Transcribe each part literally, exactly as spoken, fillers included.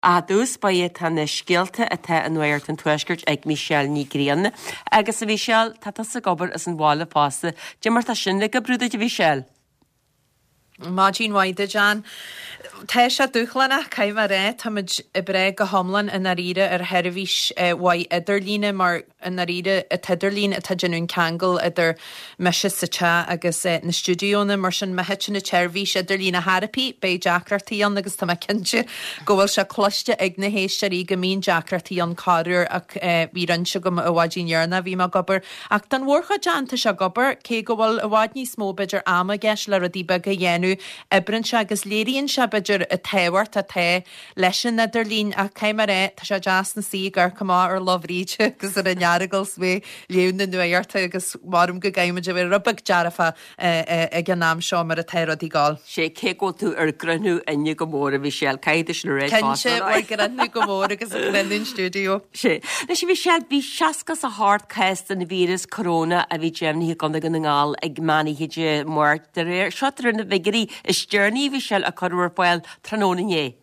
A dús ba é tanna scialta a the an nuairt an tuisgurt ag Michelle ní Grianna, agus a Michelle tá sa gobar as an bhála pásta, de mar tá sin le go brúda de Michelle. Mágin waide Jan. Tá sé dúchlanna caiim a ré táid i bre go homlan in naríide ar hervís wai idirlíne mar in naríide a tidirlín a taidirún Kangel idir meise sa agus na studioúna mar sin mehetin na chervís idirlína Harapí bei Jackartíí agus tá cinse gohfuil se cloiste ag na hééis í go mín Jackartíí an carúr ach bhí ranse go a bhádínearna bhí má gobar ach den mórcha Janta se gobar cé go bhfuil a bhád ní smó beidir ama gceis le a ddíbe go dhéanú ibrin se agus léiríonn se beidir a téhhart a té leis an idirlín a caiim a ré tá se jazz na sí gur cumá ar loghríte agus ar a nearagals mé leún na nuirta agus marm go gaiimiide bhir rubag dearafa ag an náam seo mar a téradí gáil. sé cé go tú ar grunú inne go mór a Michelle caiidir le ré Kense bhil grunú go mór agus a grunún stúdio. sé na sé Michelle bhí seacas a hard cast an na vírus corona a bhí Gemni gan gan ngáil ag manihide mór de réir seotar na bhigirí is journey Michelle a chuir foiil trónané.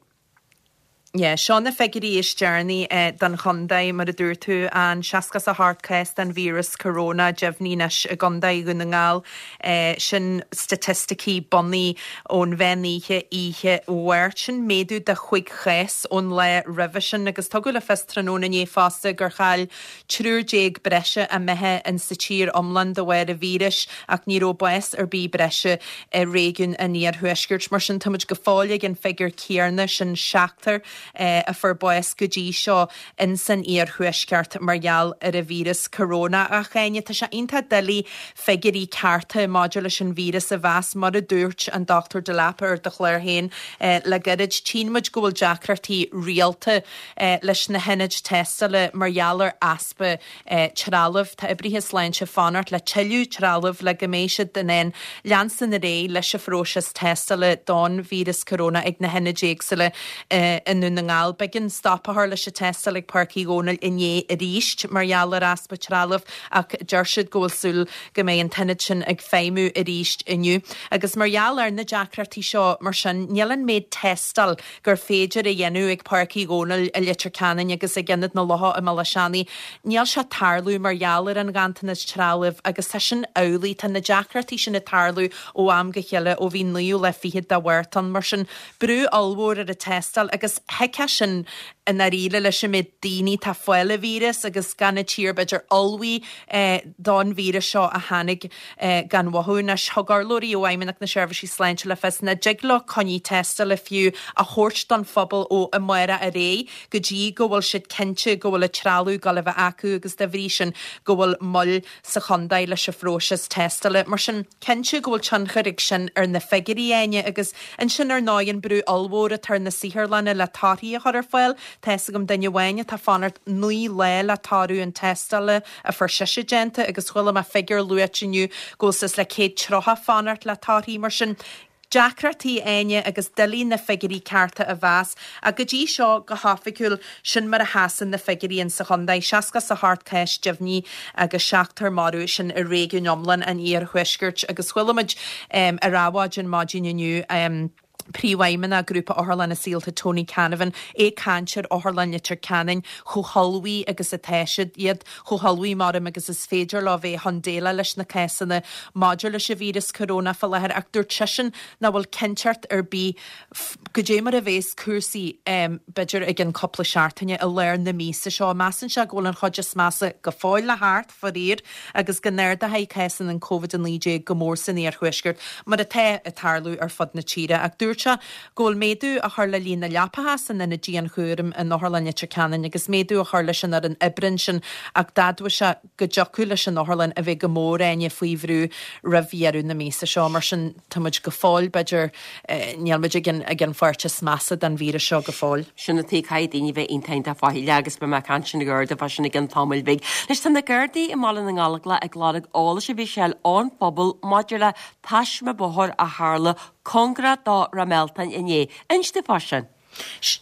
Yeah, Sean na figurí is journey uh, dan chundaid mar a dúr tú an seacas a hardcast an vírus corona jefnínas a gandaid gun ngáil uh, sin statisticí bonní ón bheníthe ihe óhairt sin méadú de chuig ches ón le revision agus tugu le fest trónané fásta gur chail trúrjéig breise a methe in sa tír omland a bhhair a vírus ach níró bues ar bí breise a réún a níor thuisgurt mar sin tamid go fáile an figur céarna sin seachtar Uh, a fur boes go dtí seo in san íar thuisceart margheall ar a vírus corona a chéine tá se inta dilí figurí carta module sin vírus a bheas mar a dúirt an Doctor de Lapper ar de chléir héin uh, le garid tímuid gohfuil Jackartí rialta uh, leis na henid testa le margheallar aspa uh, trálah tá ibrithe slein se fanart le tiú trálah le goméisiid den en leansan na ré leis se frósis testa le don vírus corona ag na henidéagsa le uh, in na ngáil begin stoppa leis a testa le parcí gónal iné a ríist margheallar aspa trálah ach deirsid ggóilsúil go mé an tinid sin ag féimú a ríist inniu. Agus margheallar na Jackartí seo mar sin nílan méid testal gur féidir a dhéanú ag parcí gónal a litir canan agus a ggennad na lotha a malaseannaí. Níl se tarlú margheallar an gantanas trálah agus tá sin eolaí tan na Jackartí sin na tarlú ó am go cheile ó bhí nuú le fihiad da bhhairtan mar sin brú almhór ar a testal agus heice sin in naríle leis sem mé daoine tá foiile vírus agus ganna tír beidir olhí eh, don vírus seo a hanig eh, gan wathú na thugarlóí ó aimimeach na seirbhísí sleinte le fes na jigla coní testa le fiú a thuirt don phobal ó a muire a ré go dtí go bhfuil siad cinse go bhfuil a trálú go le bheith acu agus de bhrí sin go bhfuil moll sa chundaid leis a frósis testa le mar sin cinse go bhfuil tioncharig sin ar na figurí aine agus in sin ar náin brú almhór a tar na sihirlanna le táí a chuir foiil Testa gom danne bhaine tá fanart nuí le le tarú an testale a fir siise gente agus chuile a figur luitiniu gosas le cé trocha fanart le tarí mar sin Jackartí aine agus dilí na figurí carta a bheas a go dtí seo go háficúil sin mar a hasan na figuríon sa chundaid seacas sa hardcast jefní agus seachtar marú sin a réún omlan an íar thuisgurt agus chuileid um, a ráháid an mádíniu um, príomhhaimena a grúpa áthlan na síalta Tony Canavan é canseir áthlan litir canin chu halhí agus a teisiid iad chu halhí marim agus is féidir lá bheith handéla leis na césanna maidir leis a vírus corona fel lethir ach dúirt sin na bhfuil cinseart ar bí go dé mar a bhés cuasaí um, beidir ag an coppla seaartaine a leir na mísa seo measan se ggóil an chuidir measa go fáil le háart farír agus go neir a haid césan an COVID an lídé go mór san ar thuisgurt mar a té a tarlú ar fod na tíre ach dúirt Gól méadú a chuir le lína leapathe san na dían chuúrim in Northlanne Canan agus méadú a chuir lei sin ar an ibrin sin ag dadú se go deú leis an Northlan a bheith go mór aine faoihrú rahíarú na mísa seo mar sin tuid go fáil beidir nealmuid gin a gin fuirte massa den víra seo go fáil. Sinna tí caidaine bheith intaint a fáile agus be me can sin na gurda fa sinna gin tamil big. Leis tan na gurdaí i mála na ngála ag ládag ála sé bhí seil ón pobl maidir le taisme bothir a hála congra dá rameltain iné. Inste fasin?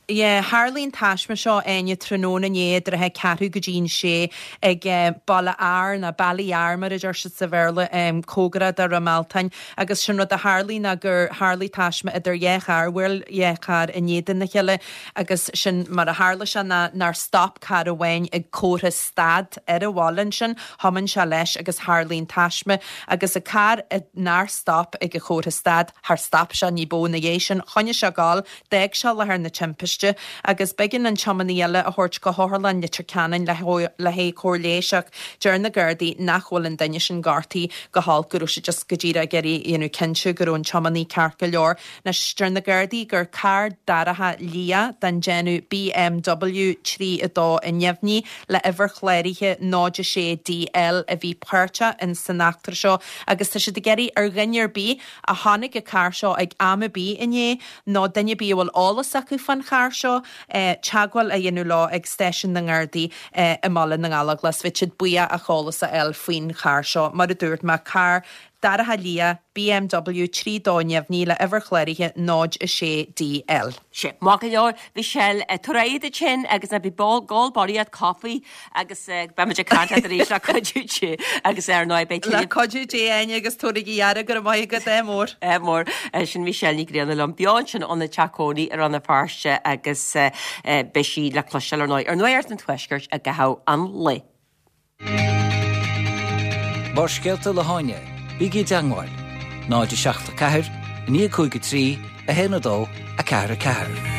Ie, Harlín Táisme seo aine tróna néad ar he ceú go dín sé ag balla air na bailí airmar idir se sa bhéla cógra ar a Maltain, agus sin rud a Harlín a gur Harlí Táisme idir dhéchar, bhfuil dhéchar in néan na cheile, agus sin mar a Harla se nar stop car a bhain ag córa stad ar a bhálan sin, haman se leis agus Harlín Táisme, agus a car nar stop ag a córa stad, haar stop se ní bó na dhé sin, chonne se gáil, deag se le ar na timpiste, agus begin an chamaníile a hort go hálan litir canan le hé cóirléiseach dear na Gardaí nachhfuiln daine sin gartaí go hall gurú se just go ddíra geirí inú cinse gurún chamaní carca leor na dear na Gardaí gur car daratha lia den genú B M W trí a dó in Nevní le iwwer chléirithe náide sé D L a bhí páirte in san nachtar seo, agus tá si de geirí ar ghinnear bí a tháinig a car seo ag ama bí inné ná daine bí bhfuil álas acu fan char seo teagháil a dhéanú lá ag stéisisin na Gardaí i mala na Galaglas, bhid buia a cholas a el faoin char seo, mar a dúirt má car daratha lia B M W trí dóineh níle iwwer chléirithe náid a sé D L. Se má go leor bhí sell turéid a sin agus na bhí bol gáilbáíad coffaí agus beimeide carta a rééis le codúte agus ar ná beit le codúte aine agus tuaigíhear gur mai go é mór. É mór sin bhí sell ní gréanana lom beán sin anna teacóí ar anna páirste agus beisií le cloisiil ar náid ar nuirt an tuisgurt a gath an le. Bar scealta le háine. Bígí deangáil, náide seachta ceathir, ní chuige trí, a héna dó, a ceathir a ceathir.